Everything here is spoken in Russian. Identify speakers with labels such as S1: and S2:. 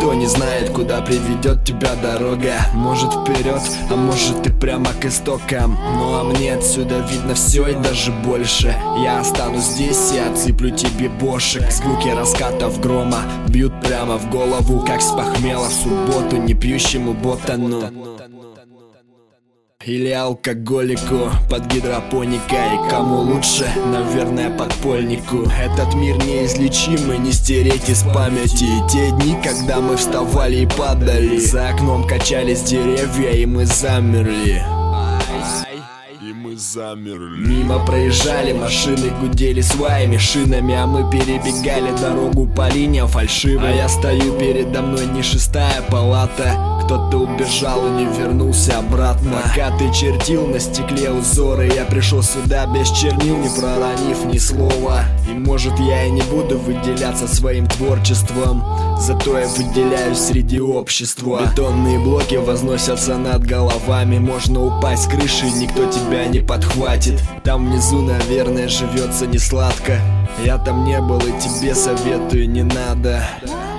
S1: Никто не знает, куда приведет тебя дорога. Может вперед, а может и прямо к истокам. Ну а мне отсюда видно все и даже больше. Я останусь здесь и отсыплю тебе бошек. Звуки раскатов грома бьют прямо в голову, как с похмела в субботу не пьющему ботану или алкоголику под гидропоникой. Кому лучше? Наверное, подпольнику. Этот мир неизлечимый, не стереть из памяти те дни, когда мы вставали и падали. За окном качались деревья, и мы замерли. Мимо проезжали машины, гудели своими шинами, а мы перебегали дорогу по линиям фальшивым. А я стою, передо мной не шестая палата. Кто-то убежал и не вернулся обратно. Пока ты чертил на стекле узоры, я пришел сюда без чернил, не проронив ни слова. И может я и не буду выделяться своим творчеством, зато я выделяюсь среди общества. Бетонные блоки возносятся над головами. Можно упасть с крыши, никто тебя не подхватит. Там внизу, наверное, живется не сладко. Я там не был и тебе советую, не надо.